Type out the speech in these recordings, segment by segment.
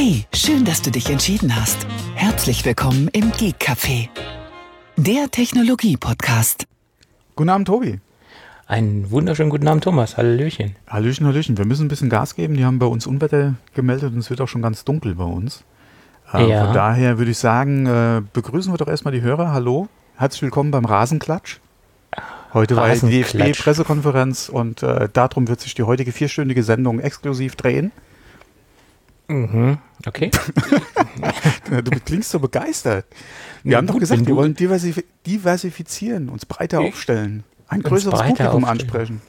Hey, schön, dass du dich entschieden hast. Herzlich willkommen im Geek Café, der Technologie-Podcast. Guten Abend, Tobi. Einen wunderschönen guten Abend, Thomas. Hallöchen. Hallöchen, Hallöchen. Wir müssen ein bisschen Gas geben. Die haben bei uns Unwetter gemeldet und es wird auch schon ganz dunkel bei uns. Ja. Von daher würde ich sagen, begrüßen wir doch erstmal die Hörer. Hallo, herzlich willkommen beim Rasenklatsch. Heute war die DFB-Pressekonferenz und darum wird sich die heutige 4-stündige Sendung exklusiv drehen. Mhm. Okay. Du klingst so begeistert. Wir haben doch gesagt, wir wollen diversifizieren, uns breiter aufstellen, ein größeres Publikum ansprechen.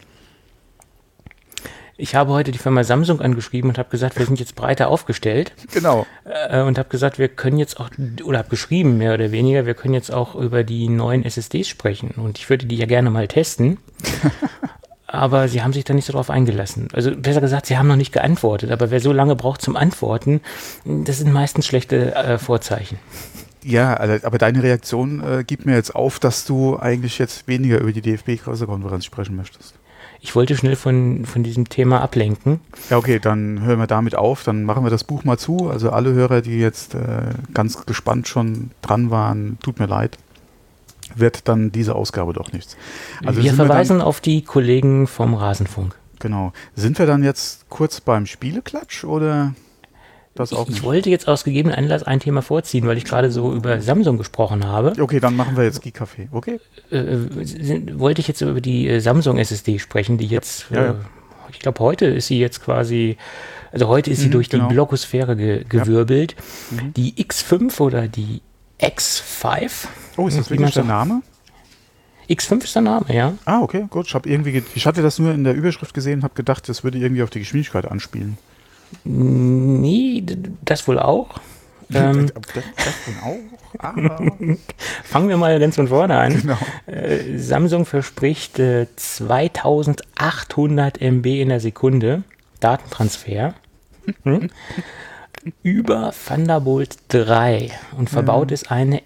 Ich habe heute die Firma Samsung angeschrieben und habe gesagt, wir sind jetzt breiter aufgestellt. Genau. Und habe gesagt, wir können jetzt auch, oder habe geschrieben mehr oder weniger, wir können jetzt auch über die neuen SSDs sprechen. Und ich würde die ja gerne mal testen. Aber sie haben sich da nicht so drauf eingelassen. Also besser gesagt, sie haben noch nicht geantwortet. Aber wer so lange braucht zum Antworten, das sind meistens schlechte Vorzeichen. Ja, aber deine Reaktion gibt mir jetzt auf, dass du eigentlich jetzt weniger über die DFB-Pressekonferenz sprechen möchtest. Ich wollte schnell von diesem Thema ablenken. Ja, okay, dann hören wir damit auf. Dann machen wir das Buch mal zu. Also alle Hörer, die jetzt ganz gespannt schon dran waren, tut mir leid, wird dann diese Ausgabe doch nichts. Also wir verweisen auf die Kollegen vom Rasenfunk. Genau. Sind wir dann jetzt kurz beim Spieleklatsch oder das auch nicht? Ich wollte jetzt aus gegebenen Anlass ein Thema vorziehen, weil ich gerade so über Samsung gesprochen habe. Okay, dann machen wir jetzt Geek Café. Okay. Wollte ich jetzt über die Samsung SSD sprechen, die jetzt, ich glaube heute ist sie jetzt quasi, also heute ist sie durch die Blogosphäre gewirbelt. Ja. Die X5 oder die X5. Oh, ist das wirklich der Name? X5 ist der Name, ja. Ah, okay, gut. Ich hatte das nur in der Überschrift gesehen und habe gedacht, das würde irgendwie auf die Geschwindigkeit anspielen. Nee, das wohl auch. Das wohl auch? Aber fangen wir mal ganz von vorne an. Genau. Samsung verspricht 2800 MB in der Sekunde Datentransfer über Thunderbolt 3 und verbaut ist eine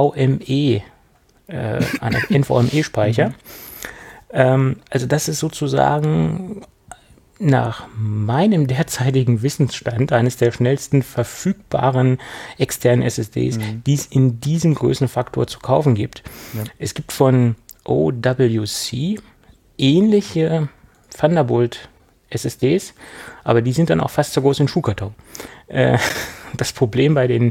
NVMe-Speicher. Also das ist sozusagen nach meinem derzeitigen Wissensstand eines der schnellsten verfügbaren externen SSDs, die es in diesem Größenfaktor zu kaufen gibt. Ja. Es gibt von OWC ähnliche Thunderbolt SSDs, aber die sind dann auch fast so groß wie ein Schuhkarton. Das Problem bei den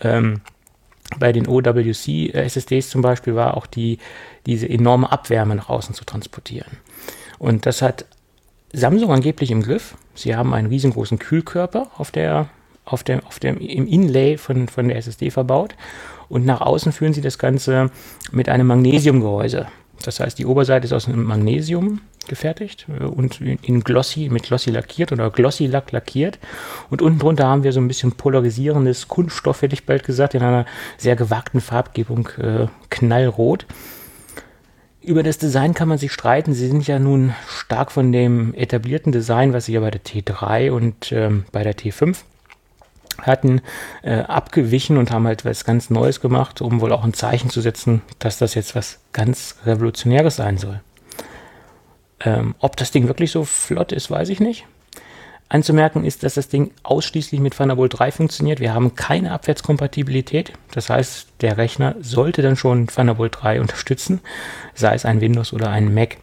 OWC SSDs zum Beispiel war auch diese enorme Abwärme nach außen zu transportieren. Und das hat Samsung angeblich im Griff. Sie haben einen riesengroßen Kühlkörper im Inlay von der SSD verbaut und nach außen führen sie das Ganze mit einem Magnesiumgehäuse. Das heißt, die Oberseite ist aus einem Magnesium gefertigt und mit Glossy lackiert oder Glossy-Lack lackiert. Und unten drunter haben wir so ein bisschen polarisierendes Kunststoff, hätte ich bald gesagt, in einer sehr gewagten Farbgebung, knallrot. Über das Design kann man sich streiten. Sie sind ja nun stark von dem etablierten Design, was sie ja bei der T3 und bei der T5 hatten, abgewichen und haben halt was ganz Neues gemacht, um wohl auch ein Zeichen zu setzen, dass das jetzt was ganz Revolutionäres sein soll. Ob das Ding wirklich so flott ist, weiß ich nicht. Anzumerken ist, dass das Ding ausschließlich mit Thunderbolt 3 funktioniert. Wir haben keine Abwärtskompatibilität. Das heißt, der Rechner sollte dann schon Thunderbolt 3 unterstützen, sei es ein Windows oder ein Mac.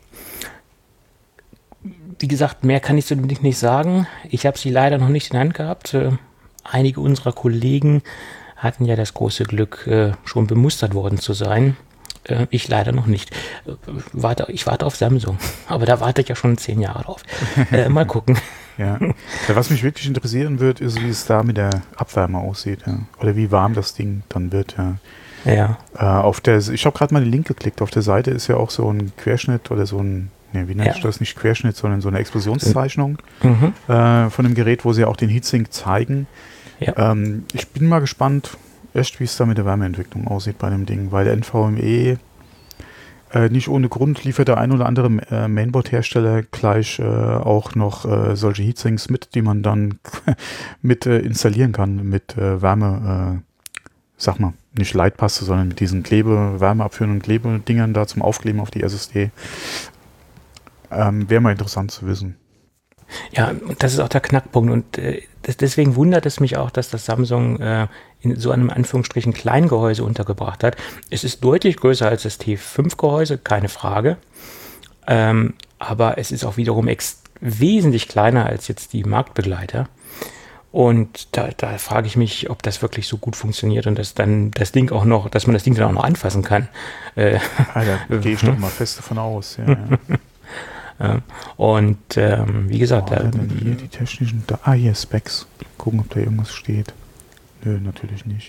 Wie gesagt, mehr kann ich zu dem Ding nicht sagen. Ich habe sie leider noch nicht in der Hand gehabt. Einige unserer Kollegen hatten ja das große Glück, schon bemustert worden zu sein. Ich leider noch nicht. Ich warte auf Samsung, aber da warte ich ja schon 10 Jahre drauf. Mal gucken. Ja. Was mich wirklich interessieren wird, ist, wie es da mit der Abwärme aussieht. Ja. Oder wie warm das Ding dann wird. Ja. Ich habe gerade mal den Link geklickt. Auf der Seite ist ja auch so ein Querschnitt oder so ein, wie nennt ich das? Nicht Querschnitt, sondern so eine Explosionszeichnung von dem Gerät, wo sie auch den Heatsink zeigen. Ja. Ich bin mal gespannt, wie es da mit der Wärmeentwicklung aussieht bei dem Ding, weil der NVMe nicht ohne Grund liefert der ein oder andere Mainboard-Hersteller gleich auch noch solche Heatsinks mit, die man dann mit installieren kann mit Wärme, nicht Leitpaste, sondern mit diesen wärmeabführenden Klebedingern da zum Aufkleben auf die SSD. Wäre mal interessant zu wissen. Ja, das ist auch der Knackpunkt und deswegen wundert es mich auch, dass das Samsung in so einem Anführungsstrichen Kleingehäuse untergebracht hat. Es ist deutlich größer als das T5-Gehäuse, keine Frage. Aber es ist auch wiederum wesentlich kleiner als jetzt die Marktbegleiter. Und da frage ich mich, ob das wirklich so gut funktioniert und dass dann das Ding auch noch, dass man das Ding dann auch noch anfassen kann. Da gehe ich doch mal fest davon aus. Ja. Ja. Und wie gesagt, dann hier die technischen, hier Specs. Gucken, ob da irgendwas steht. Nö, natürlich nicht.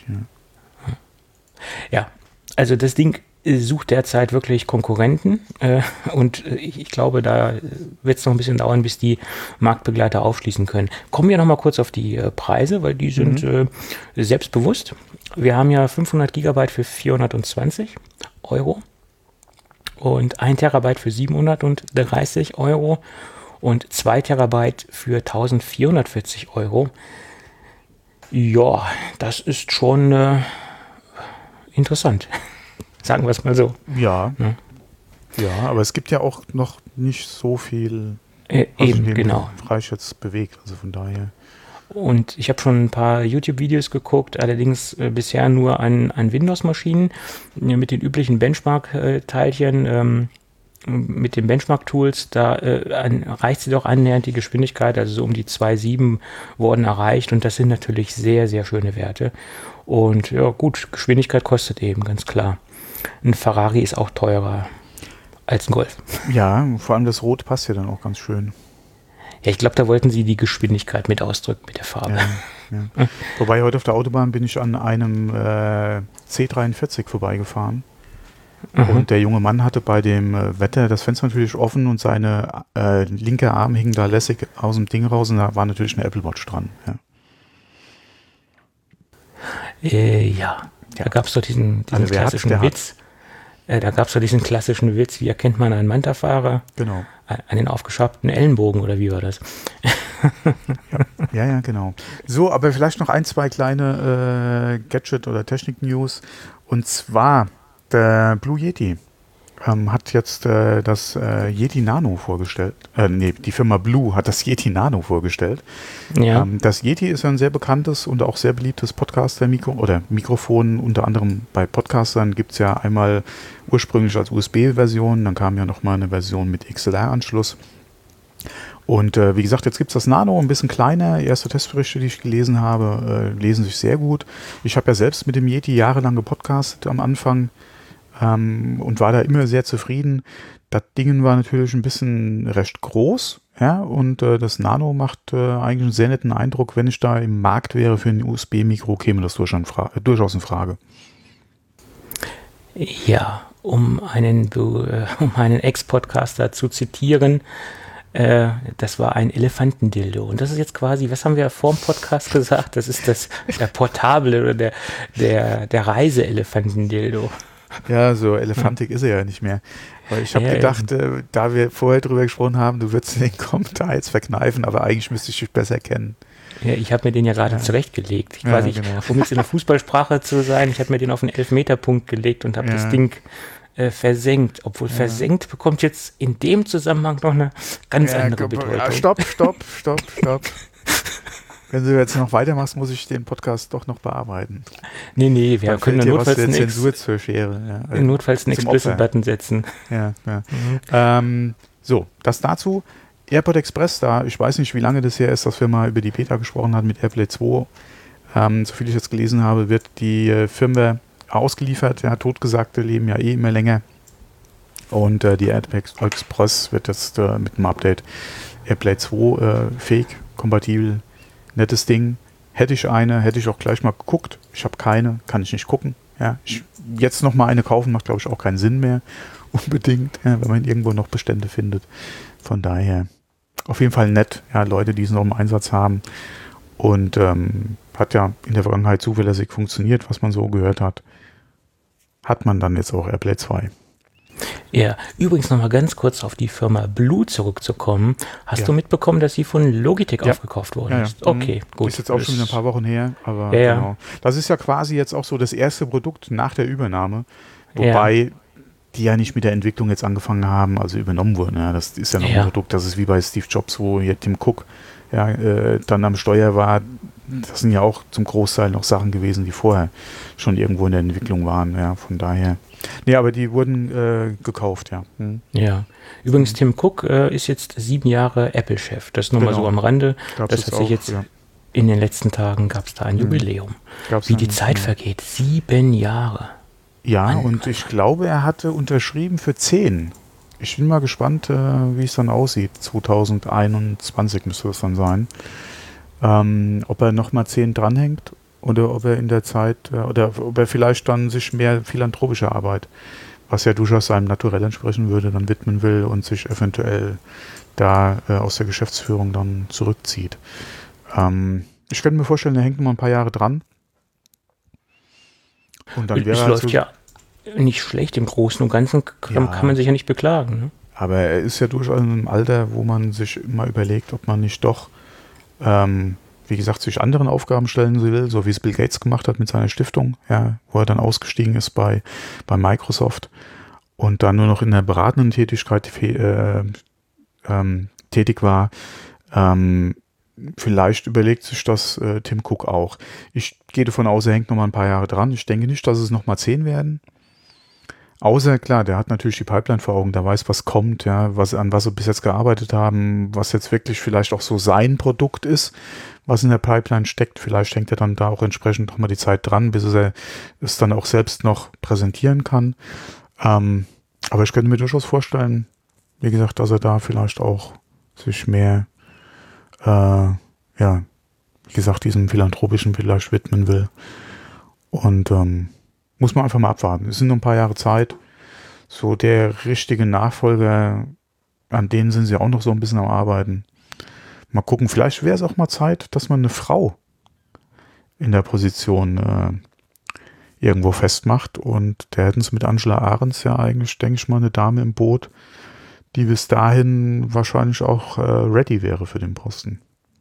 Ja, also das Ding sucht derzeit wirklich Konkurrenten und ich glaube, da wird es noch ein bisschen dauern, bis die Marktbegleiter aufschließen können. Kommen wir noch mal kurz auf die Preise, weil die sind selbstbewusst. Wir haben ja 500 Gigabyte für 420 Euro und 1 Terabyte für 730 Euro und 2 Terabyte für 1440 Euro. Ja, das ist schon interessant. Sagen wir es mal so. Ja, aber es gibt ja auch noch nicht so viel, eben, genau. Preis jetzt bewegt, also von daher. Und ich habe schon ein paar YouTube-Videos geguckt, allerdings bisher nur an Windows-Maschinen mit den üblichen Benchmark-Teilchen, mit den Benchmark-Tools. Da reicht sie doch annähernd die Geschwindigkeit, also so um die 2,7 wurden erreicht und das sind natürlich sehr, sehr schöne Werte. Und ja gut, Geschwindigkeit kostet eben, ganz klar. Ein Ferrari ist auch teurer als ein Golf. Ja, vor allem das Rot passt ja dann auch ganz schön. Ja, ich glaube, da wollten sie die Geschwindigkeit mit ausdrücken mit der Farbe. Ja. Wobei heute auf der Autobahn bin ich an einem C43 vorbeigefahren. Und der junge Mann hatte bei dem Wetter das Fenster natürlich offen und seine linke Arm hing da lässig aus dem Ding raus und da war natürlich eine Apple Watch dran. Da gab es doch diesen klassischen Witz. Da gab es doch diesen klassischen Witz, wie erkennt man einen Manta-Fahrer? Genau. An den aufgeschabten Ellenbogen, oder wie war das? Ja, genau. So, aber vielleicht noch 1, 2 kleine Gadget- oder Technik-News. Und zwar der Blue Yeti hat jetzt das Yeti Nano vorgestellt. Die Firma Blue hat das Yeti Nano vorgestellt. Ja. Das Yeti ist ein sehr bekanntes und auch sehr beliebtes Mikrofon. Unter anderem bei Podcastern gibt es ja einmal ursprünglich als USB-Version, dann kam ja nochmal eine Version mit XLR-Anschluss. Und wie gesagt, jetzt gibt es das Nano, ein bisschen kleiner. Erste Testberichte, die ich gelesen habe, lesen sich sehr gut. Ich habe ja selbst mit dem Yeti jahrelang gepodcastet am Anfang. Und war da immer sehr zufrieden. Das Ding war natürlich ein bisschen recht groß, ja, und das Nano macht eigentlich einen sehr netten Eindruck. Wenn ich da im Markt wäre für ein USB-Mikro, käme das durchaus in Frage. Ja, um einen Ex-Podcaster zu zitieren, das war ein Elefantendildo. Und das ist jetzt quasi, was haben wir vor dem Podcast gesagt? Das ist der portable oder der Reise-Elefantendildo. Ja, so elefantig ist er ja nicht mehr. Weil ich habe gedacht, da wir vorher drüber gesprochen haben, du würdest den Kommentar jetzt verkneifen, aber eigentlich müsste ich dich besser kennen. Ja, ich habe mir den ja gerade zurechtgelegt. Quasi, um jetzt in der Fußballsprache zu sein, ich habe mir den auf den Elfmeterpunkt gelegt und habe das Ding versenkt. Obwohl versenkt bekommt jetzt in dem Zusammenhang noch eine ganz andere Bedeutung. Ja, stopp. Wenn du jetzt noch weitermachst, muss ich den Podcast doch noch bearbeiten. Nee, wir können dann notfalls einen Explicit-Button setzen. Ja. So, das dazu. AirPod Express, ich weiß nicht, wie lange das her ist, dass wir mal über die Beta gesprochen haben mit AirPlay 2. Soviel ich jetzt gelesen habe, wird die Firmware ausgeliefert. Ja, Totgesagte leben ja immer länger. Und die AirPod Express wird jetzt mit dem Update AirPlay 2 fähig, kompatibel. Nettes Ding. Hätte ich auch gleich mal geguckt. Ich habe keine, kann ich nicht gucken. Ja, jetzt noch mal eine kaufen, macht glaube ich auch keinen Sinn mehr. Unbedingt, wenn man irgendwo noch Bestände findet. Von daher auf jeden Fall nett. Ja, Leute, die es noch im Einsatz haben. Und hat ja in der Vergangenheit zuverlässig funktioniert, was man so gehört hat. Hat man dann jetzt auch AirPlay 2. Ja, übrigens nochmal ganz kurz auf die Firma Blue zurückzukommen. Hast du mitbekommen, dass sie von Logitech aufgekauft worden ist? Okay, gut. Ist jetzt auch schon wieder ein paar Wochen her, aber genau. Das ist ja quasi jetzt auch so das erste Produkt nach der Übernahme, wobei die ja nicht mit der Entwicklung jetzt angefangen haben, also übernommen wurden. Ja, das ist ja noch ein Produkt, das ist wie bei Steve Jobs, wo hier Tim Cook dann am Steuer war, das sind ja auch zum Großteil noch Sachen gewesen, die vorher schon irgendwo in der Entwicklung waren. Ja, von daher. Nee, aber die wurden gekauft, ja. Ja. Übrigens, Tim Cook ist jetzt 7 Jahre Apple-Chef. Das nur mal so am Rande. Das hat sich jetzt in den letzten Tagen gab es da ein Jubiläum. Wie die Zeit vergeht. 7 Jahre. Ja, und ich glaube, er hatte unterschrieben für 10. Ich bin mal gespannt, wie es dann aussieht. 2021 müsste das dann sein. Ob er nochmal 10 dranhängt oder ob er in der Zeit, oder ob er vielleicht dann sich mehr philanthropische Arbeit, was ja durchaus seinem Naturell entsprechen würde, dann widmen will und sich eventuell da aus der Geschäftsführung dann zurückzieht. Ich könnte mir vorstellen, er hängt noch mal ein paar Jahre dran. Und dann wäre es läuft ja nicht schlecht im Großen und Ganzen, kann man sich ja nicht beklagen. Ne? Aber er ist ja durchaus in einem Alter, wo man sich immer überlegt, ob man nicht doch, wie gesagt, sich anderen Aufgaben stellen will, so wie es Bill Gates gemacht hat mit seiner Stiftung, ja, wo er dann ausgestiegen ist bei Microsoft und dann nur noch in der beratenden Tätigkeit tätig war. Vielleicht überlegt sich das Tim Cook auch. Ich gehe davon aus, er hängt noch mal ein paar Jahre dran. Ich denke nicht, dass es noch mal 10 werden. Außer, klar, der hat natürlich die Pipeline vor Augen, der weiß, was kommt, ja, an was sie bis jetzt gearbeitet haben, was jetzt wirklich vielleicht auch so sein Produkt ist, was in der Pipeline steckt. Vielleicht hängt er dann da auch entsprechend noch mal die Zeit dran, bis er es dann auch selbst noch präsentieren kann. Aber ich könnte mir durchaus vorstellen, wie gesagt, dass er da vielleicht auch sich mehr, wie gesagt, diesem Philanthropischen vielleicht widmen will. Und muss man einfach mal abwarten. Es sind noch ein paar Jahre Zeit. So der richtige Nachfolger, an denen sind sie auch noch so ein bisschen am Arbeiten. Mal gucken, vielleicht wäre es auch mal Zeit, dass man eine Frau in der Position irgendwo festmacht. Und da hätten sie mit Angela Ahrendts ja eigentlich, denke ich mal, eine Dame im Boot, die bis dahin wahrscheinlich auch ready wäre für den Posten.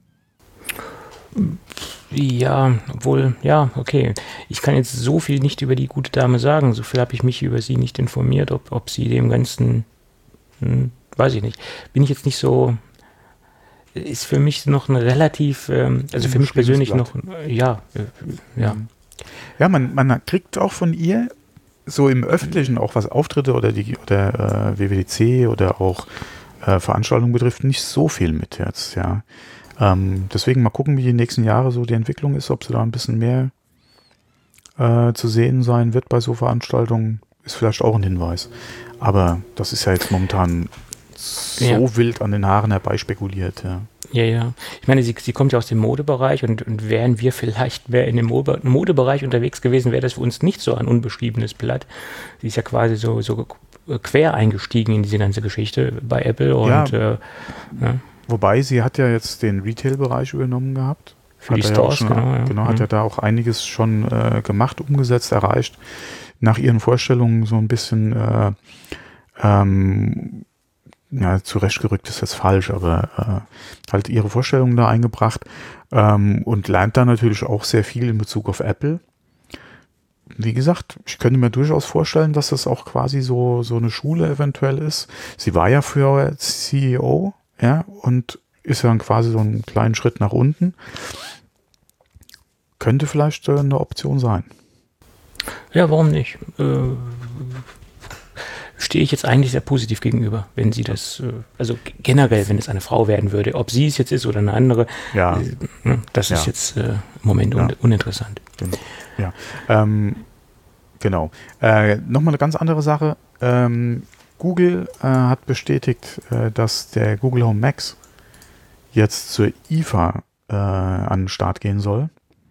Ja, obwohl, ja, okay. Ich kann jetzt so viel nicht über die gute Dame sagen. So viel habe ich mich über sie nicht informiert, ob sie dem Ganzen, weiß ich nicht. Bin ich jetzt nicht so, ist für mich noch ein relativ, also für mich persönlich noch, ja. Ja, man kriegt auch von ihr so im Öffentlichen auch was Auftritte oder WWDC oder auch Veranstaltungen betrifft, nicht so viel mit jetzt, ja. Deswegen mal gucken, wie die nächsten Jahre so die Entwicklung ist, ob sie da ein bisschen mehr zu sehen sein wird bei so Veranstaltungen, ist vielleicht auch ein Hinweis. Aber das ist ja jetzt momentan so wild an den Haaren herbei spekuliert. Ja. Ja. Ich meine, sie kommt ja aus dem Modebereich und wären wir vielleicht mehr in dem Modebereich unterwegs gewesen, wäre das für uns nicht so ein unbeschriebenes Blatt. Sie ist ja quasi so quer eingestiegen in diese ganze Geschichte bei Apple und Wobei, sie hat ja jetzt den Retail-Bereich übernommen gehabt. Für die Stores, hat ja da auch einiges schon gemacht, umgesetzt, erreicht. Nach ihren Vorstellungen so ein bisschen zurechtgerückt ist jetzt falsch, aber halt ihre Vorstellungen da eingebracht und lernt da natürlich auch sehr viel in Bezug auf Apple. Wie gesagt, ich könnte mir durchaus vorstellen, dass das auch quasi so eine Schule eventuell ist. Sie war ja früher CEO, ja, und ist ja dann quasi so einen kleinen Schritt nach unten. Könnte vielleicht eine Option sein. Ja, warum nicht? Stehe ich jetzt eigentlich sehr positiv gegenüber, wenn sie das, also generell, wenn es eine Frau werden würde, ob sie es jetzt ist oder eine andere, das ist jetzt im Moment uninteressant. Ja, genau. Nochmal eine ganz andere Sache. Google hat bestätigt, dass der Google Home Max jetzt zur IFA an den Start gehen soll.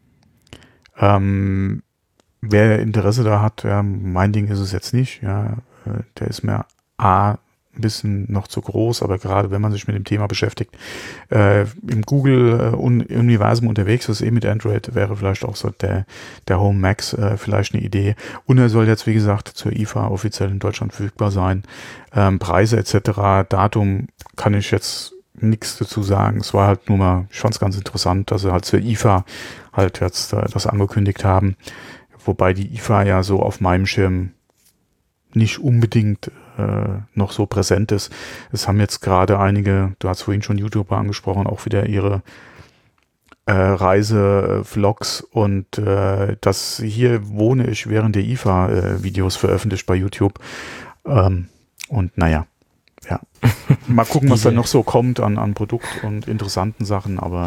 Wer Interesse da hat, mein Ding ist es jetzt nicht. Ja, der ist mir ein bisschen noch zu groß, aber gerade wenn man sich mit dem Thema beschäftigt, im Google-Universum unterwegs ist, mit Android, wäre vielleicht auch so der Home Max vielleicht eine Idee. Und er soll jetzt, wie gesagt, zur IFA offiziell in Deutschland verfügbar sein. Preise etc., Datum kann ich jetzt nichts dazu sagen. Es war halt nur mal, ich fand es ganz interessant, dass sie halt zur IFA halt jetzt das angekündigt haben. Wobei die IFA ja so auf meinem Schirm nicht unbedingt noch so präsent ist. Es haben jetzt gerade einige, du hast vorhin schon YouTuber angesprochen, auch wieder ihre Reise-Vlogs und das hier wohne ich während der IFA Videos veröffentlicht bei YouTube. Und naja, ja. Mal gucken, was da noch so kommt an Produkt und interessanten Sachen, aber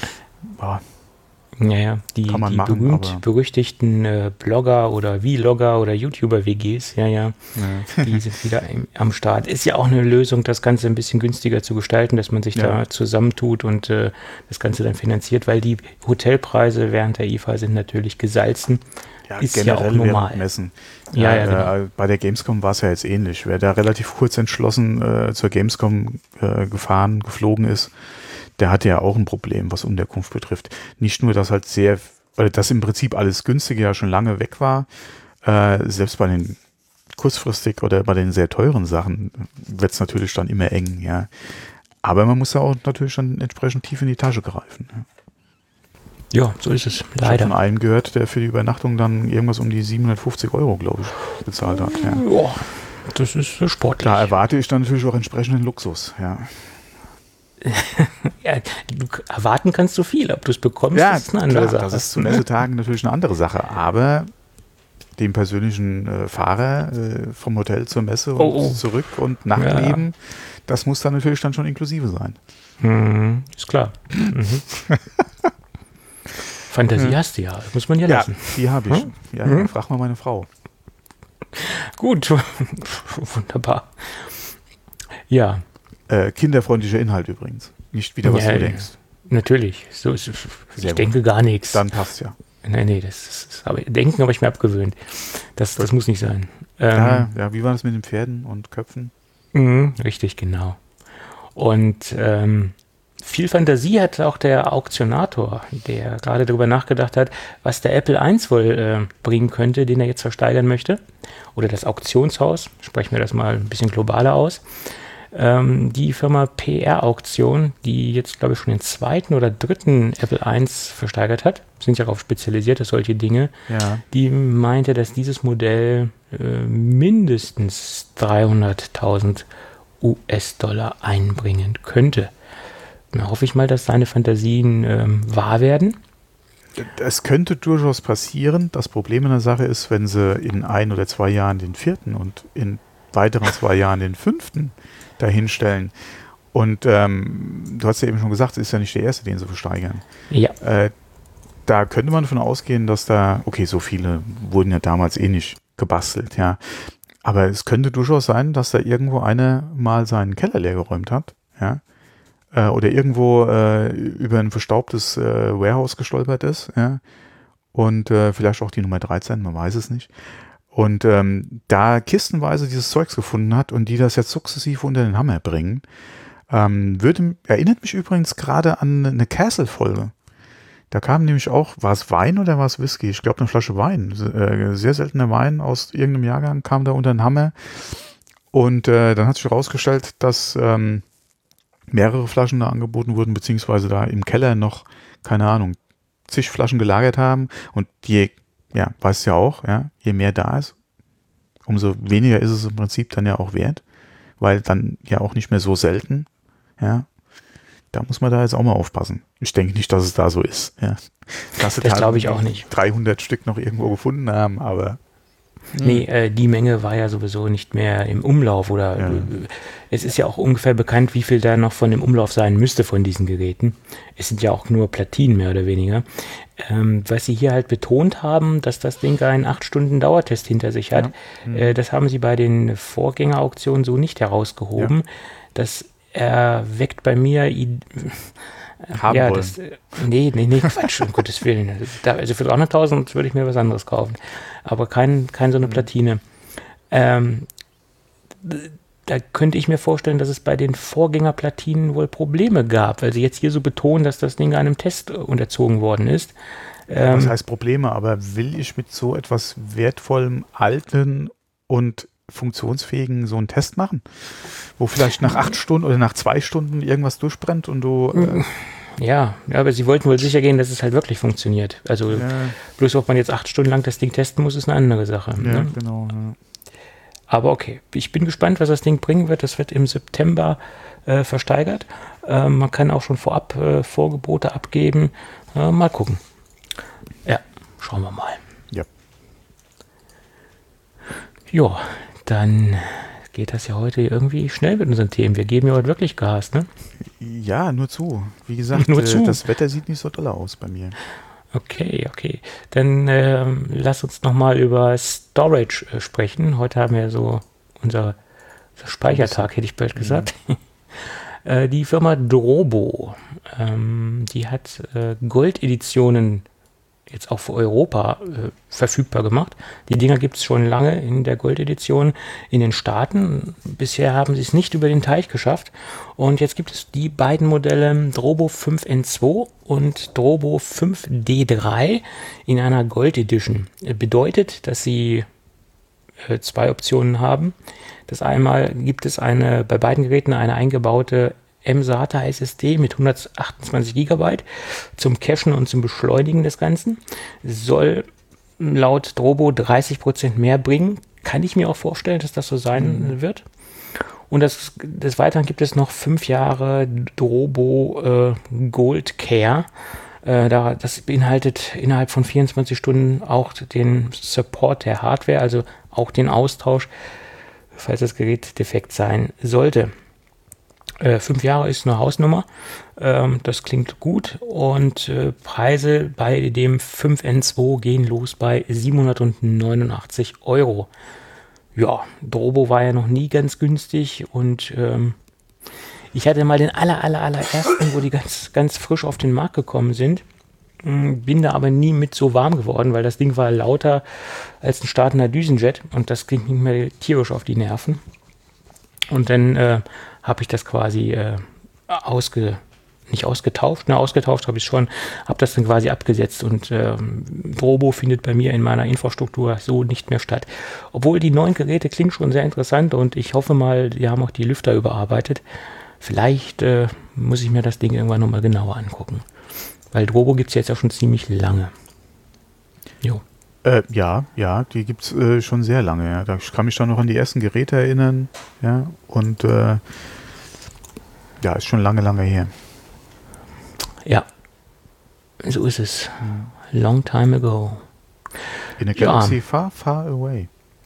die berühmt-berüchtigten Blogger oder Vlogger oder YouTuber-WGs, die sind wieder am Start. Ist ja auch eine Lösung, das Ganze ein bisschen günstiger zu gestalten, dass man sich da zusammentut und das Ganze dann finanziert, weil die Hotelpreise während der IFA sind natürlich gesalzen. Ja, ist generell ja auch normal. Messen. Genau. Bei der Gamescom war es ja jetzt ähnlich. Wer da relativ kurz entschlossen zur Gamescom geflogen ist, der hatte ja auch ein Problem, was Unterkunft betrifft. Nicht nur, dass halt dass im Prinzip alles Günstige ja schon lange weg war, selbst bei den kurzfristig oder bei den sehr teuren Sachen wird es natürlich dann immer eng, ja. Aber man muss ja auch natürlich dann entsprechend tief in die Tasche greifen. Ja, so ist es, leider. Ich habe von einem gehört, der für die Übernachtung dann irgendwas um die 750 €, glaube ich, bezahlt hat. Ja. Ja, das ist sportlich. Da erwarte ich dann natürlich auch entsprechenden Luxus, ja. Ja, erwarten kannst du viel, ob du es bekommst, ist eine andere Sache. Das ist zu Messetagen natürlich eine andere Sache, aber dem persönlichen Fahrer vom Hotel zur Messe und zurück und Nachtleben, das muss dann natürlich dann schon inklusive sein. Ist klar. Fantasie hast du ja, muss man ja lassen. Ja, die habe ich. Ja, frag mal meine Frau. Gut, wunderbar. Ja. Kinderfreundlicher Inhalt übrigens. Nicht wieder, was du denkst. Natürlich. So ist, ich denke gar nichts. Dann passt ja. Nee, Denken habe ich mir abgewöhnt. Das muss nicht sein. Wie war das mit den Pferden und Köpfen? Richtig, genau. Und viel Fantasie hat auch der Auktionator, der gerade darüber nachgedacht hat, was der Apple I wohl bringen könnte, den er jetzt versteigern möchte. Oder das Auktionshaus, sprechen wir das mal ein bisschen globaler aus. Die Firma PR Auktion, die jetzt, glaube ich, schon den 2. oder 3. Apple I versteigert hat, sind ja darauf spezialisiert, dass solche Dinge, die meinte, dass dieses Modell mindestens 300.000 US-Dollar einbringen könnte. Da hoffe ich mal, dass seine Fantasien wahr werden. Es könnte durchaus passieren. Das Problem in der Sache ist, wenn sie in 1 oder 2 Jahren den 4. und in weiteren 2 Jahren den 5. dahinstellen. Und du hast ja eben schon gesagt, es ist ja nicht der erste, den sie versteigern. Ja. Da könnte man davon ausgehen, dass so viele wurden ja damals nicht gebastelt, ja. Aber es könnte durchaus sein, dass da irgendwo einer mal seinen Keller leer geräumt hat, ja. Oder irgendwo über ein verstaubtes Warehouse gestolpert ist, ja. Und vielleicht auch die Nummer 13, man weiß es nicht. Und da kistenweise dieses Zeugs gefunden hat und die das jetzt sukzessive unter den Hammer bringen, erinnert mich übrigens gerade an eine Castle-Folge. Da kam nämlich auch, war es Wein oder war es Whisky? Ich glaube eine Flasche Wein, sehr seltener Wein aus irgendeinem Jahrgang kam da unter den Hammer. Und dann hat sich herausgestellt, dass mehrere Flaschen da angeboten wurden, beziehungsweise da im Keller noch, keine Ahnung, zig Flaschen gelagert haben. Und weißt ja auch, je mehr da ist, umso weniger ist es im Prinzip dann ja auch wert, weil dann ja auch nicht mehr so selten, ja. Da muss man da jetzt auch mal aufpassen. Ich denke nicht, dass es da so ist, ja. Das glaube ich auch nicht. 300 Stück noch irgendwo gefunden haben, aber Nee, die Menge war ja sowieso nicht mehr im Umlauf oder es ist ja auch ungefähr bekannt, wie viel da noch von dem Umlauf sein müsste von diesen Geräten. Es sind ja auch nur Platinen mehr oder weniger. Was sie hier halt betont haben, dass das Ding einen 8 Stunden Dauertest hinter sich hat, das haben sie bei den Vorgängerauktionen so nicht herausgehoben. Ja. Das weckt bei mir Nee, Quatsch, um Gottes Willen. Also für 300.000 würde ich mir was anderes kaufen. Aber kein so eine Platine. Da könnte ich mir vorstellen, dass es bei den Vorgängerplatinen wohl Probleme gab, weil sie jetzt hier so betonen, dass das Ding einem Test unterzogen worden ist. Was heißt Probleme? Aber will ich mit so etwas wertvollem, alten und funktionsfähigen so einen Test machen, wo vielleicht nach 8 Stunden oder nach 2 Stunden irgendwas durchbrennt und du... Ja, aber sie wollten wohl sicher gehen, dass es halt wirklich funktioniert. Also bloß ob man jetzt 8 Stunden lang das Ding testen muss, ist eine andere Sache. Ja, ne? Genau. Ja. Aber okay, ich bin gespannt, was das Ding bringen wird. Das wird im September versteigert. Man kann auch schon vorab Vorgebote abgeben. Mal gucken. Ja, schauen wir mal. Ja. Ja, dann geht das ja heute irgendwie schnell mit unseren Themen. Wir geben ja heute wirklich Gas, ne? Ja, nur zu. Wie gesagt, das Wetter sieht nicht so toll aus bei mir. Okay. Dann lass uns nochmal über Storage sprechen. Heute haben wir so unser Speichertag, hätte ich bald gesagt. Die Firma Drobo, die hat Goldeditionen jetzt auch für Europa verfügbar gemacht. Die Dinger gibt es schon lange in der Goldedition in den Staaten. Bisher haben sie es nicht über den Teich geschafft. Und jetzt gibt es die beiden Modelle Drobo 5N2 und Drobo 5D3 in einer Gold Edition. Bedeutet, dass sie zwei Optionen haben. Das einmal gibt es bei beiden Geräten eine eingebaute mSATA SSD mit 128 GB zum Cachen und zum Beschleunigen des Ganzen. Soll laut Drobo 30% mehr bringen. Kann ich mir auch vorstellen, dass das so sein wird. Und des Weiteren gibt es noch 5 Jahre Drobo Gold Care. Das beinhaltet innerhalb von 24 Stunden auch den Support der Hardware, also auch den Austausch, falls das Gerät defekt sein sollte. 5 Jahre ist eine Hausnummer, das klingt gut und Preise bei dem 5N2 gehen los bei 789 €. Ja, Drobo war ja noch nie ganz günstig und ich hatte mal den allerersten, wo die ganz frisch auf den Markt gekommen sind, bin da aber nie mit so warm geworden, weil das Ding war lauter als ein startender Düsenjet und das ging nicht mehr tierisch auf die Nerven. Und dann habe ich das quasi ausgetauscht habe ich schon, habe das dann quasi abgesetzt und Drobo findet bei mir in meiner Infrastruktur so nicht mehr statt. Obwohl die neuen Geräte klingen schon sehr interessant und ich hoffe mal, die haben auch die Lüfter überarbeitet. Vielleicht muss ich mir das Ding irgendwann nochmal genauer angucken. Weil Drobo gibt es jetzt ja schon ziemlich lange. Jo. Ja, die gibt es schon sehr lange. Ja. Da kann mich dann noch an die ersten Geräte erinnern. Ja, und ist schon lange her. Ja, so ist es. Long time ago. In a galaxy far, far away.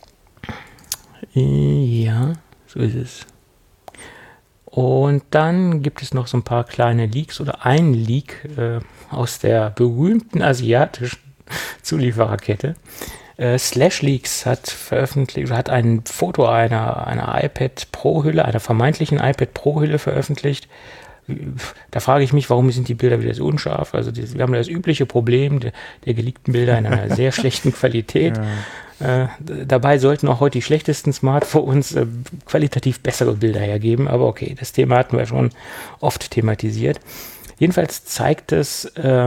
Ja, so ist es. Und dann gibt es noch so ein paar kleine Leaks oder ein Leak aus der berühmten asiatischen Zuliefererkette. SlashLeaks hat ein Foto einer iPad Pro Hülle, einer vermeintlichen iPad Pro Hülle veröffentlicht. Da frage ich mich, warum sind die Bilder wieder so unscharf? Also wir haben das übliche Problem der geleakten Bilder in einer sehr schlechten Qualität. Ja. Dabei sollten auch heute die schlechtesten Smartphones qualitativ bessere Bilder hergeben. Aber okay, das Thema hatten wir schon oft thematisiert. Jedenfalls zeigt es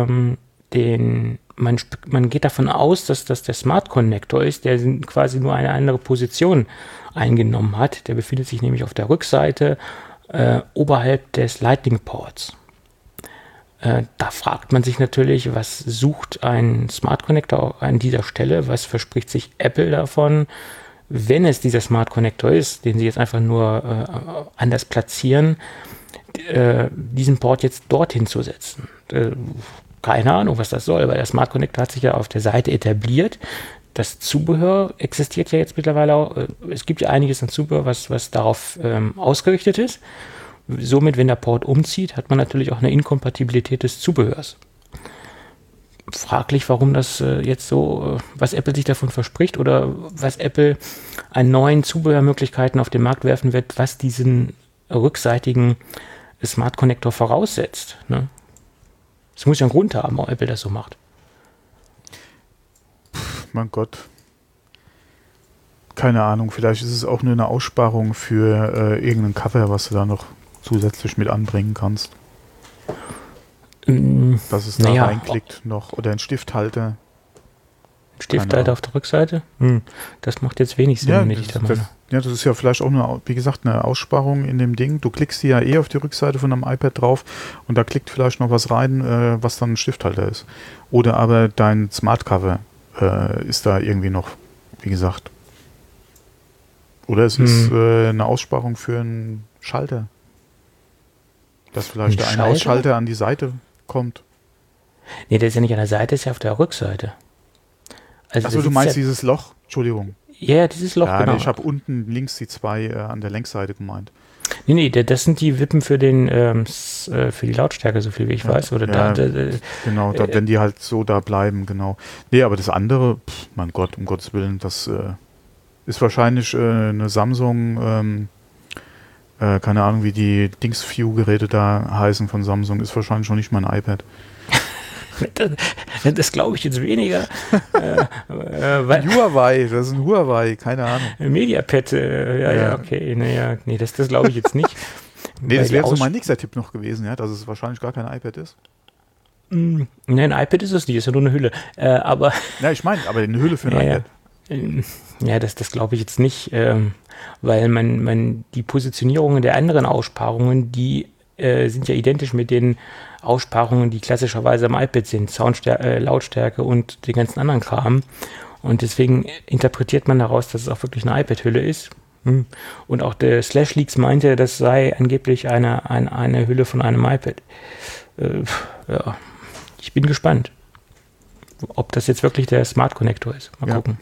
man geht davon aus, dass das der Smart Connector ist, der quasi nur eine andere Position eingenommen hat. Der befindet sich nämlich auf der Rückseite oberhalb des Lightning Ports. Da fragt man sich natürlich, was sucht ein Smart Connector an dieser Stelle? Was verspricht sich Apple davon, wenn es dieser Smart Connector ist, den sie jetzt einfach nur anders platzieren, diesen Port jetzt dorthin zu setzen? Keine Ahnung, was das soll, weil der Smart Connector hat sich ja auf der Seite etabliert. Das Zubehör existiert ja jetzt mittlerweile auch. Es gibt ja einiges an Zubehör, was darauf ausgerichtet ist. Somit, wenn der Port umzieht, hat man natürlich auch eine Inkompatibilität des Zubehörs. Fraglich, warum das jetzt so, was Apple sich davon verspricht oder was Apple an neuen Zubehörmöglichkeiten auf den Markt werfen wird, was diesen rückseitigen Smart Connector voraussetzt. Ne? Es muss ja einen Grund haben, warum Apple das so macht. Mein Gott. Keine Ahnung, vielleicht ist es auch nur eine Aussparung für irgendein Cover, was du da noch zusätzlich mit anbringen kannst. Dass es da reinklickt noch. Oder ein Stifthalter. Ein Stifthalter auf der Rückseite? Das macht jetzt wenig Sinn, wenn ich da meine. Ja, das ist ja vielleicht auch nur, wie gesagt, eine Aussparung in dem Ding. Du klickst hier ja auf die Rückseite von einem iPad drauf und da klickt vielleicht noch was rein, was dann ein Stifthalter ist. Oder aber dein Smart Cover ist da irgendwie noch, wie gesagt, Oder es ist eine Aussparung für einen Schalter. Dass vielleicht ein Ausschalter an die Seite kommt. Nee, der ist ja nicht an der Seite, ist ja auf der Rückseite. Also du meinst dieses Loch? Entschuldigung. Ja, dieses Loch, genau. Nee, ich habe unten links die zwei an der Längsseite gemeint. Nee, das sind die Wippen für die Lautstärke, so viel wie ich weiß. Oder genau, wenn die halt so da bleiben, genau. Nee, aber das andere, mein Gott, um Gottes Willen, das ist wahrscheinlich eine Samsung, keine Ahnung, wie die Dings-View-Geräte da heißen von Samsung, ist wahrscheinlich schon nicht mal ein iPad. Das glaube ich jetzt weniger. Huawei, das ist ein Huawei, keine Ahnung. Mediapad, okay. Nee, das glaube ich jetzt nicht. Nee, das wäre so mein nächster Tipp noch gewesen, ja, dass es wahrscheinlich gar kein iPad ist. Nee, ein iPad ist es nicht, ist ja nur eine Hülle. Aber ja, ich meine, aber eine Hülle für ein iPad. Ja, das glaube ich jetzt nicht, weil die Positionierungen der anderen Aussparungen, die sind ja identisch mit den Aussparungen, die klassischerweise am iPad sind, Lautstärke und den ganzen anderen Kram. Und deswegen interpretiert man daraus, dass es auch wirklich eine iPad-Hülle ist. Und auch der Slashleaks meinte, das sei angeblich eine Hülle von einem iPad. Ich bin gespannt, ob das jetzt wirklich der Smart Connector ist. Mal gucken.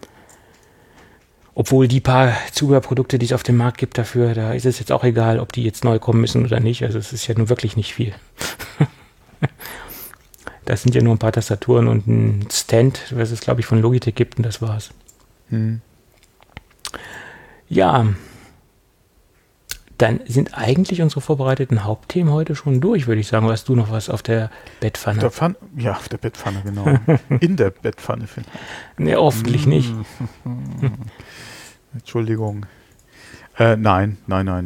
Obwohl die paar Zubehörprodukte, die es auf dem Markt gibt dafür, da ist es jetzt auch egal, ob die jetzt neu kommen müssen oder nicht. Also es ist ja nun wirklich nicht viel. Das sind ja nur ein paar Tastaturen und ein Stand, was es, glaube ich, von Logitech gibt, und das war's. Ja, dann sind eigentlich unsere vorbereiteten Hauptthemen heute schon durch, würde ich sagen. Oder hast du noch was auf der Bettpfanne? Auf der Bettpfanne, genau. In der Bettpfanne. Nee, hoffentlich nicht. Entschuldigung. Nein.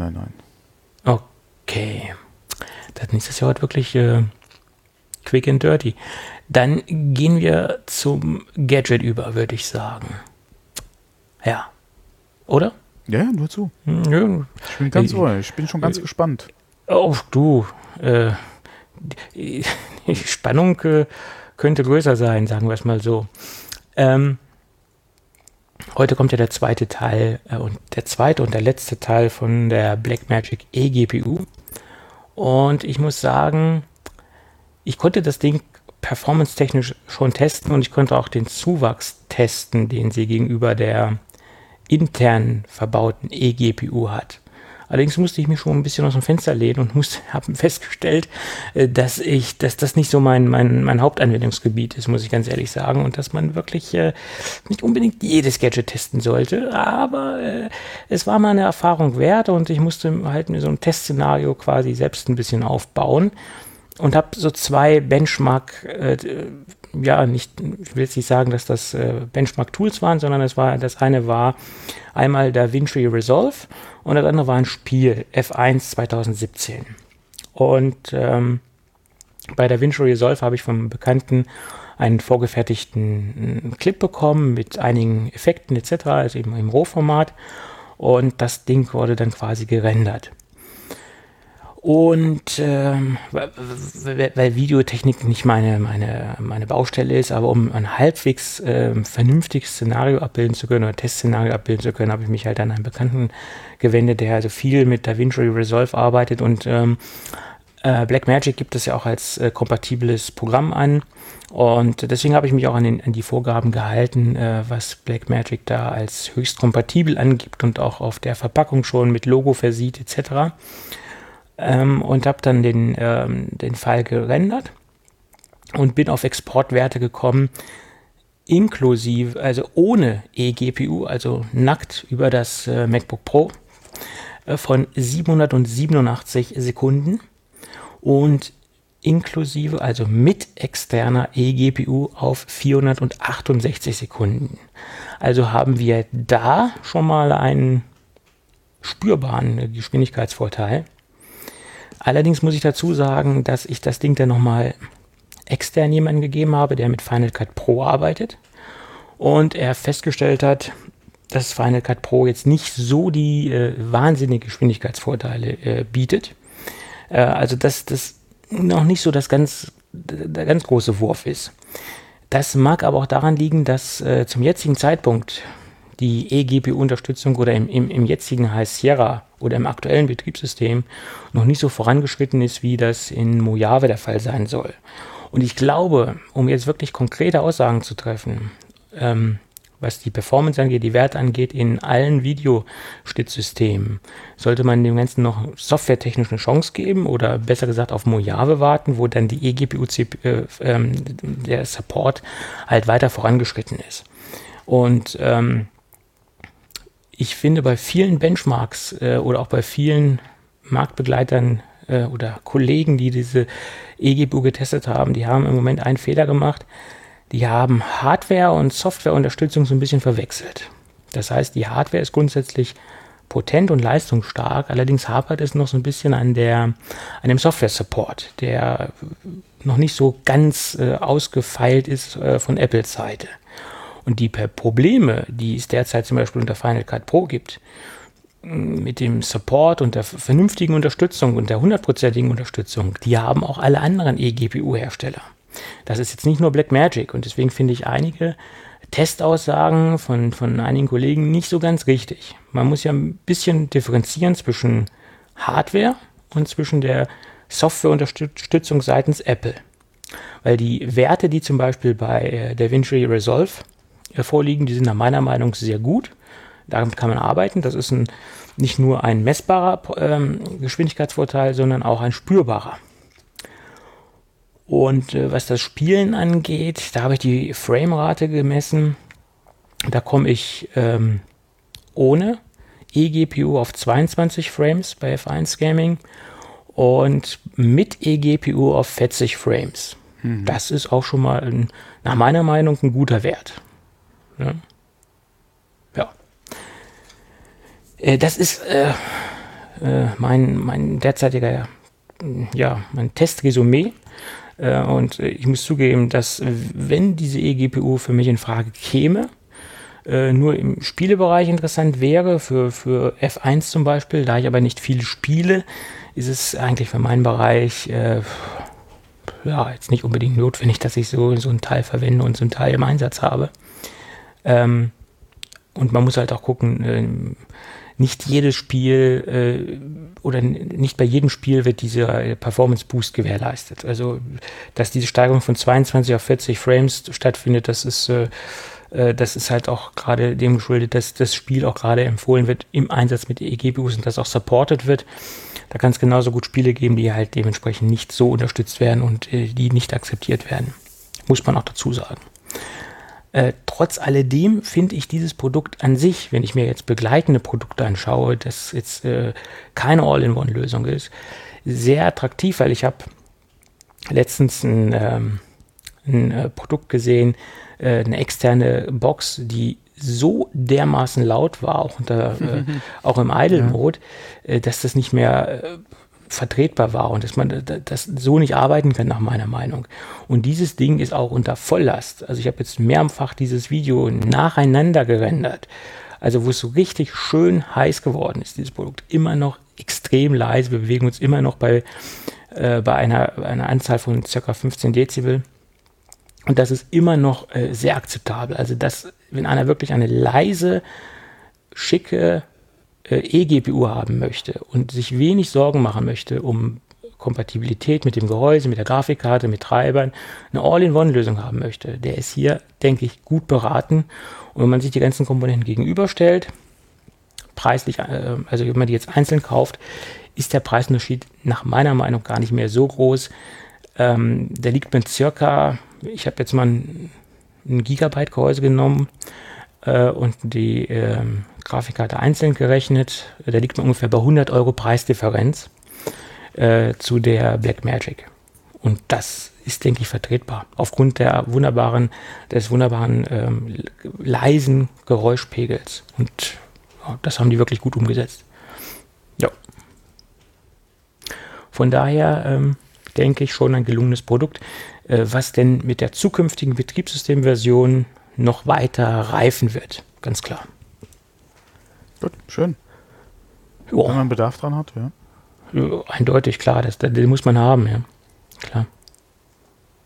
Okay. Dann ist das ja heute wirklich quick and dirty. Dann gehen wir zum Gadget über, würde ich sagen. Ja. Oder? Ja, nur zu. Ja. Ich bin schon ganz gespannt. Oh, du. Die Spannung könnte größer sein, sagen wir es mal so. Heute kommt ja der zweite Teil und der letzte Teil von der Blackmagic eGPU. Und ich muss sagen, ich konnte das Ding performance-technisch schon testen und ich konnte auch den Zuwachs testen, den sie gegenüber der intern verbauten eGPU hat. Allerdings musste ich mich schon ein bisschen aus dem Fenster lehnen und habe festgestellt, dass das nicht so mein Hauptanwendungsgebiet ist, muss ich ganz ehrlich sagen, und dass man wirklich nicht unbedingt jedes Gadget testen sollte, aber es war mal eine Erfahrung wert und ich musste halt mir so ein Testszenario quasi selbst ein bisschen aufbauen und habe so zwei Benchmark, ich will jetzt nicht sagen, dass das Benchmark-Tools waren, sondern das eine war einmal DaVinci Resolve und das andere war ein Spiel, F1 2017. Und bei DaVinci Resolve habe ich vom Bekannten einen vorgefertigten Clip bekommen mit einigen Effekten etc., also eben im Rohformat, und das Ding wurde dann quasi gerendert. Und weil Videotechnik nicht meine Baustelle ist, aber um ein halbwegs vernünftiges Szenario abbilden zu können oder Testszenario abbilden zu können, habe ich mich halt an einen Bekannten gewendet, der also viel mit DaVinci Resolve arbeitet, und Blackmagic gibt es ja auch als kompatibles Programm an, und deswegen habe ich mich auch an die Vorgaben gehalten, was Blackmagic da als höchst kompatibel angibt und auch auf der Verpackung schon mit Logo versieht etc. Und habe dann den File gerendert und bin auf Exportwerte gekommen, inklusive, also ohne eGPU, also nackt über das MacBook Pro, von 787 Sekunden und inklusive, also mit externer eGPU auf 468 Sekunden. Also haben wir da schon mal einen spürbaren Geschwindigkeitsvorteil. Allerdings muss ich dazu sagen, dass ich das Ding dann nochmal extern jemanden gegeben habe, der mit Final Cut Pro arbeitet, und er festgestellt hat, dass Final Cut Pro jetzt nicht so die wahnsinnige Geschwindigkeitsvorteile bietet. Also dass das noch nicht so der ganz große Wurf ist. Das mag aber auch daran liegen, dass zum jetzigen Zeitpunkt die eGPU-Unterstützung oder im jetzigen High Sierra oder im aktuellen Betriebssystem noch nicht so vorangeschritten ist, wie das in Mojave der Fall sein soll. Und ich glaube, um jetzt wirklich konkrete Aussagen zu treffen, was die Performance angeht, die Werte angeht, in allen Videoschnittsystemen, sollte man dem Ganzen noch softwaretechnisch eine Chance geben oder besser gesagt auf Mojave warten, wo dann die eGPU, der Support halt weiter vorangeschritten ist. Und ich finde, bei vielen Benchmarks oder auch bei vielen Marktbegleitern oder Kollegen, die diese eGPU getestet haben, die haben im Moment einen Fehler gemacht. Die haben Hardware- und Softwareunterstützung so ein bisschen verwechselt. Das heißt, die Hardware ist grundsätzlich potent und leistungsstark, allerdings hapert es noch so ein bisschen an dem Software-Support, der noch nicht so ganz ausgefeilt ist von Apples Seite. Und die Probleme, die es derzeit zum Beispiel unter Final Cut Pro gibt, mit dem Support und der vernünftigen Unterstützung und der 100%igen Unterstützung, die haben auch alle anderen eGPU-Hersteller. Das ist jetzt nicht nur Blackmagic und deswegen finde ich einige Testaussagen von einigen Kollegen nicht so ganz richtig. Man muss ja ein bisschen differenzieren zwischen Hardware und zwischen der Softwareunterstützung seitens Apple. Weil die Werte, die zum Beispiel bei DaVinci Resolve vorliegen, die sind nach meiner Meinung sehr gut. Damit kann man arbeiten. Das ist nicht nur ein messbarer Geschwindigkeitsvorteil, sondern auch ein spürbarer. Und was das Spielen angeht, da habe ich die Framerate gemessen. Da komme ich ohne eGPU auf 22 Frames bei F1 Gaming und mit eGPU auf 40 Frames. Das ist auch schon mal nach meiner Meinung ein guter Wert. Ja. Das ist mein derzeitiger, mein Testresümee. Und ich muss zugeben, dass wenn diese eGPU für mich in Frage käme, nur im Spielebereich interessant wäre, für F1 zum Beispiel, da ich aber nicht viel spiele, ist es eigentlich für meinen Bereich jetzt nicht unbedingt notwendig, dass ich so einen Teil verwende und so einen Teil im Einsatz habe. Und man muss halt auch gucken, nicht jedes Spiel oder nicht bei jedem Spiel wird dieser Performance Boost gewährleistet. Also, dass diese Steigerung von 22 auf 40 Frames stattfindet, das ist halt auch gerade dem geschuldet, dass das Spiel auch gerade empfohlen wird im Einsatz mit eGPUs und das auch supported wird. Da kann es genauso gut Spiele geben, die halt dementsprechend nicht so unterstützt werden und die nicht akzeptiert werden. Muss man auch dazu sagen. Trotz alledem finde ich dieses Produkt an sich, wenn ich mir jetzt begleitende Produkte anschaue, das jetzt keine All-in-One-Lösung ist, sehr attraktiv, weil ich habe letztens ein Produkt gesehen, eine externe Box, die so dermaßen laut war, auch im Idle-Mode, dass das nicht mehr vertretbar war und dass man das so nicht arbeiten kann, nach meiner Meinung. Und dieses Ding ist auch unter Volllast. Also ich habe jetzt mehrfach dieses Video nacheinander gerendert, also wo es so richtig schön heiß geworden ist, dieses Produkt. Immer noch extrem leise, wir bewegen uns immer noch bei einer Anzahl von ca. 15 Dezibel. Und das ist immer noch sehr akzeptabel. Also wenn einer wirklich eine leise, schicke eGPU haben möchte und sich wenig Sorgen machen möchte um Kompatibilität mit dem Gehäuse, mit der Grafikkarte, mit Treibern, eine All-in-One-Lösung haben möchte, der ist hier, denke ich, gut beraten. Und wenn man sich die ganzen Komponenten gegenüberstellt, preislich, also wenn man die jetzt einzeln kauft, ist der Preisunterschied nach meiner Meinung gar nicht mehr so groß. Der liegt mit circa, ich habe jetzt mal ein Gigabyte Gehäuse genommen und die Grafikkarte einzeln gerechnet, da liegt man ungefähr bei 100 € Preisdifferenz zu der Blackmagic. Und das ist, denke ich, vertretbar. Aufgrund des wunderbaren leisen Geräuschpegels. Und das haben die wirklich gut umgesetzt. Ja. Von daher denke ich schon ein gelungenes Produkt, was denn mit der zukünftigen Betriebssystemversion noch weiter reifen wird. Ganz klar. Gut, schön. Wenn man Bedarf dran hat, ja. Ja, eindeutig, klar, den muss man haben, ja. Klar.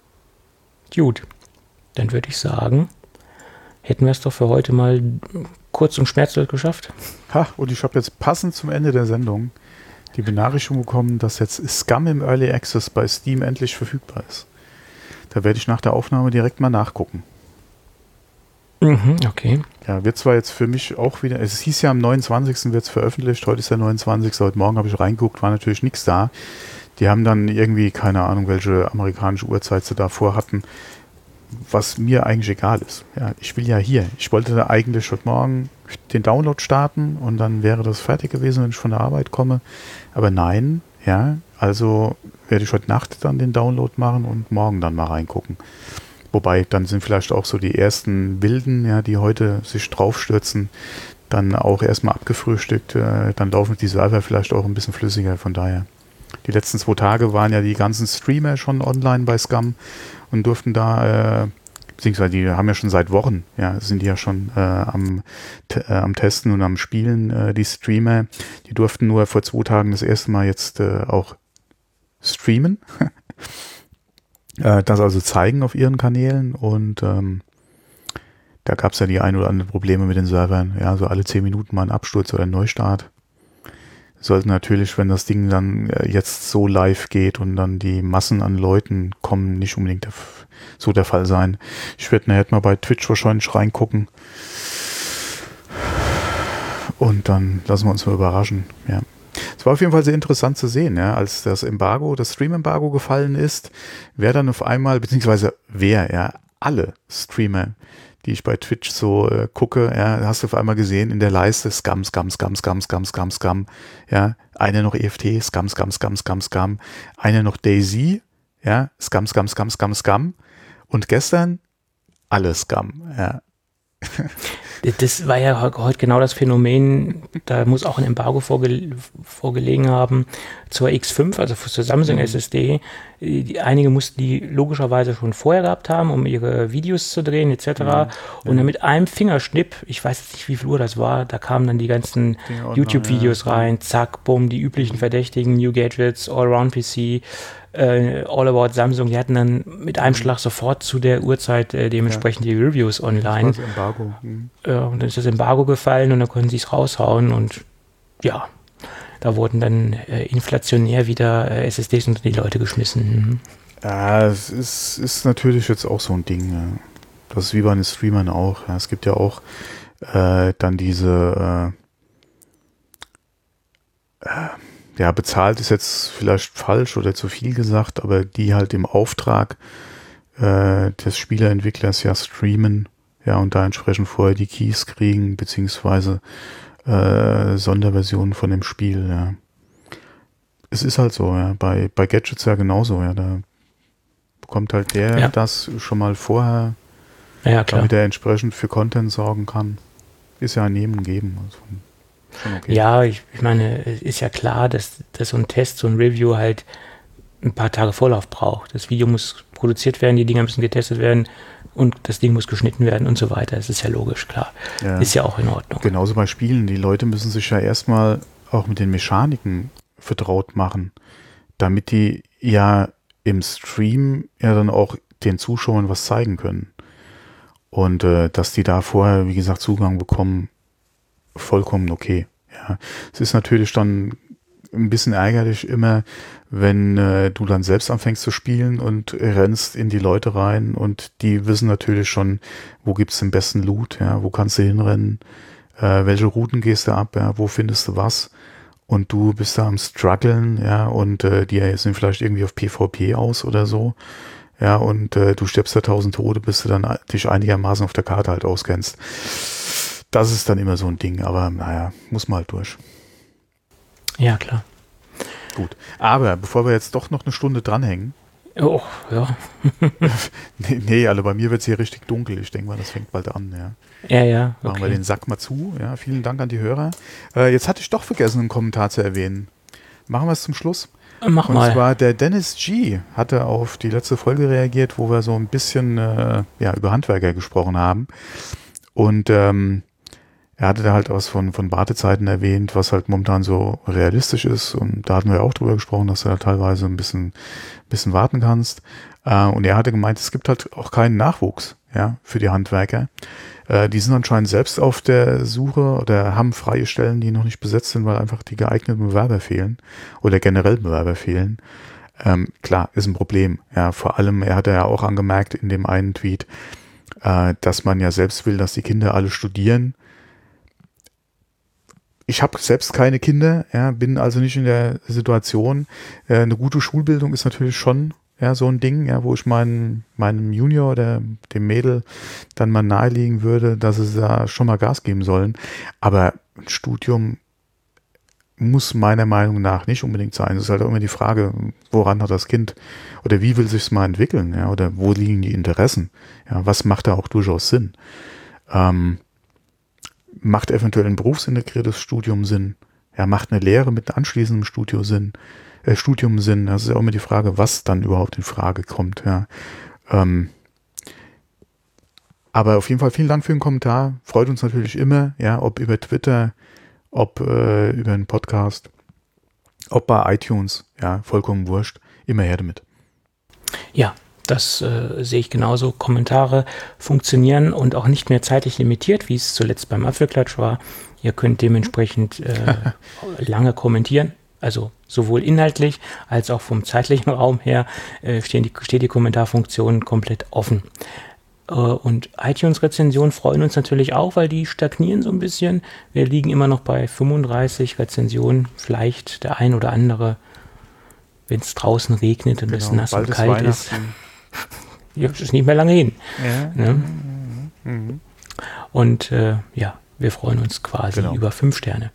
Gut, dann würde ich sagen, hätten wir es doch für heute mal kurz und schmerzlos geschafft. Und ich habe jetzt passend zum Ende der Sendung die Benachrichtigung bekommen, dass jetzt Scum im Early Access bei Steam endlich verfügbar ist. Da werde ich nach der Aufnahme direkt mal nachgucken. Okay. Ja, wird zwar jetzt für mich auch wieder, es hieß ja am 29. wird es veröffentlicht, heute ist der 29. Heute Morgen habe ich reingeguckt, war natürlich nichts da. Die haben dann irgendwie, keine Ahnung, welche amerikanische Uhrzeit sie davor hatten, was mir eigentlich egal ist. Ja, ich will ja hier. Ich wollte da eigentlich heute Morgen den Download starten und dann wäre das fertig gewesen, wenn ich von der Arbeit komme. Aber nein, ja, also werde ich heute Nacht dann den Download machen und morgen dann mal reingucken. Wobei, dann sind vielleicht auch so die ersten Wilden, ja, die heute sich draufstürzen, dann auch erstmal abgefrühstückt. Dann laufen die Server vielleicht auch ein bisschen flüssiger, von daher. Die letzten 2 Tage waren ja die ganzen Streamer schon online bei Scum und durften da, beziehungsweise die haben ja schon seit Wochen, ja, sind die ja schon am Testen und am Spielen, die Streamer. Die durften nur vor 2 Tagen das erste Mal jetzt auch streamen. Das also zeigen auf ihren Kanälen und da gab es ja die ein oder anderen Probleme mit den Servern. Ja, so alle 10 Minuten mal ein Absturz oder ein Neustart. Sollten natürlich, wenn das Ding dann jetzt so live geht und dann die Massen an Leuten kommen, nicht unbedingt so der Fall sein. Ich werde nachher mal bei Twitch wahrscheinlich reingucken. Und dann lassen wir uns mal überraschen. Ja. Es war auf jeden Fall sehr interessant zu sehen, ja, als das Stream-Embargo gefallen ist, wer dann auf einmal, beziehungsweise alle Streamer, die ich bei Twitch so gucke, ja, hast du auf einmal gesehen in der Leiste Scum, ja, eine noch EFT, Scum, eine noch Daisy, ja, Scum und gestern alle Scum, ja. Das war ja heute genau das Phänomen, da muss auch ein Embargo vorgelegen haben zur X5, also zur Samsung SSD. Einige mussten die logischerweise schon vorher gehabt haben, um ihre Videos zu drehen etc. Und dann mit einem Fingerschnipp, ich weiß jetzt nicht, wie viel Uhr das war, da kamen dann die ganzen YouTube-Videos rein, zack, bumm, die üblichen Verdächtigen, New Gadgets, Allround PC, All About Samsung, die hatten dann mit einem Schlag sofort zu der Uhrzeit dementsprechend die Reviews online. Das war das Embargo. Und dann ist das Embargo gefallen und dann konnten sie es raushauen und ja, da wurden dann inflationär wieder SSDs unter die Leute geschmissen. Ja, es ist natürlich jetzt auch so ein Ding. Ja. Das ist wie bei den Streamern auch. Ja. Es gibt ja auch dann diese bezahlt ist jetzt vielleicht falsch oder zu viel gesagt, aber die halt im Auftrag des Spieleentwicklers ja streamen, ja, und da entsprechend vorher die Keys kriegen, beziehungsweise Sonderversionen von dem Spiel, ja. Es ist halt so, ja, bei Gadgets ja genauso, ja, da bekommt halt der das schon mal vorher, damit er entsprechend für Content sorgen kann. Ist ja ein Nehmen und Geben, also schon okay. Ja, ich meine, es ist ja klar, dass so ein Test, so ein Review halt ein paar Tage Vorlauf braucht. Das Video muss produziert werden, die Dinger müssen getestet werden und das Ding muss geschnitten werden und so weiter. Das ist ja logisch, klar. Ja. Ist ja auch in Ordnung. Genauso bei Spielen. Die Leute müssen sich ja erstmal auch mit den Mechaniken vertraut machen, damit die ja im Stream ja dann auch den Zuschauern was zeigen können. Und dass die da vorher, wie gesagt, Zugang bekommen, vollkommen okay. Ja. Es ist natürlich dann ein bisschen ärgerlich immer, wenn du dann selbst anfängst zu spielen und rennst in die Leute rein und die wissen natürlich schon, wo gibt's den besten Loot, ja, wo kannst du hinrennen, welche Routen gehst du ab, ja, wo findest du was und du bist da am struggeln, ja, und die sind vielleicht irgendwie auf PvP aus oder so, ja, und du stirbst da 1000 Tode, bis du dann dich einigermaßen auf der Karte halt auskennst. Das ist dann immer so ein Ding, aber naja, muss mal halt durch. Ja, klar. Gut, aber bevor wir jetzt doch noch eine Stunde dranhängen. Oh, ja. nee, also bei mir wird es hier richtig dunkel. Ich denke mal, das fängt bald an, ja. Ja, okay. Machen wir den Sack mal zu, ja. Vielen Dank an die Hörer. Jetzt hatte ich doch vergessen, einen Kommentar zu erwähnen. Machen wir es zum Schluss. Mach mal. Und zwar der Dennis G. hatte auf die letzte Folge reagiert, wo wir so ein bisschen über Handwerker gesprochen haben. Und er hatte da halt was von Wartezeiten erwähnt, was halt momentan so realistisch ist. Und da hatten wir auch drüber gesprochen, dass du da teilweise ein bisschen warten kannst. Und er hatte gemeint, es gibt halt auch keinen Nachwuchs. ja, für die Handwerker. Die sind anscheinend selbst auf der Suche oder haben freie Stellen, die noch nicht besetzt sind, weil einfach die geeigneten Bewerber fehlen oder generell Bewerber fehlen. Klar, ist ein Problem. Ja, vor allem, er hat ja auch angemerkt in dem einen Tweet, dass man ja selbst will, dass die Kinder alle studieren. Ich habe selbst keine Kinder, ja, bin also nicht in der Situation. Eine gute Schulbildung ist natürlich schon so ein Ding, ja, wo ich meinem Junior oder dem Mädel dann mal nahelegen würde, dass sie da schon mal Gas geben sollen. Aber ein Studium muss meiner Meinung nach nicht unbedingt sein. Es ist halt auch immer die Frage, woran hat das Kind oder wie will sich es mal entwickeln, ja, oder wo liegen die Interessen? Ja, was macht da auch durchaus Sinn? Macht eventuell ein berufsintegriertes Studium Sinn? Ja, macht eine Lehre mit anschließendem Studium Sinn? Das ist ja auch immer die Frage, was dann überhaupt in Frage kommt. Ja. Aber auf jeden Fall vielen Dank für den Kommentar. Freut uns natürlich immer, ja, ob über Twitter, ob über einen Podcast, ob bei iTunes, ja, vollkommen wurscht. Immer her damit. Ja, das sehe ich genauso. Kommentare funktionieren und auch nicht mehr zeitlich limitiert, wie es zuletzt beim Apfelklatsch war. Ihr könnt dementsprechend lange kommentieren. Also sowohl inhaltlich als auch vom zeitlichen Raum her steht die Kommentarfunktion komplett offen. Und iTunes-Rezensionen freuen uns natürlich auch, weil die stagnieren so ein bisschen. Wir liegen immer noch bei 35 Rezensionen. Vielleicht der ein oder andere, wenn es draußen regnet und es nass und kalt ist. Ja, das ist nicht mehr lange hin. Ja. Ne? Mhm. Und wir freuen uns quasi über 5 Sterne.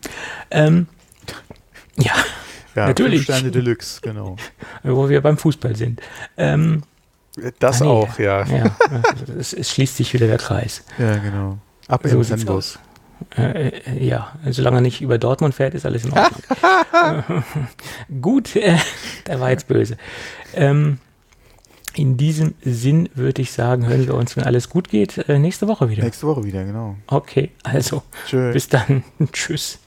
Ja, natürlich. 5 Sterne Deluxe, genau. Wo wir beim Fußball sind. Das auch, ja. Es schließt sich wieder der Kreis. Ja, genau. Ab in den Bus. Ja, solange er nicht über Dortmund fährt, ist alles in Ordnung. Gut, der war jetzt böse. In diesem Sinn würde ich sagen, hören wir uns, wenn alles gut geht, nächste Woche wieder. Nächste Woche wieder, genau. Okay, also Tschö. Bis dann. Tschüss.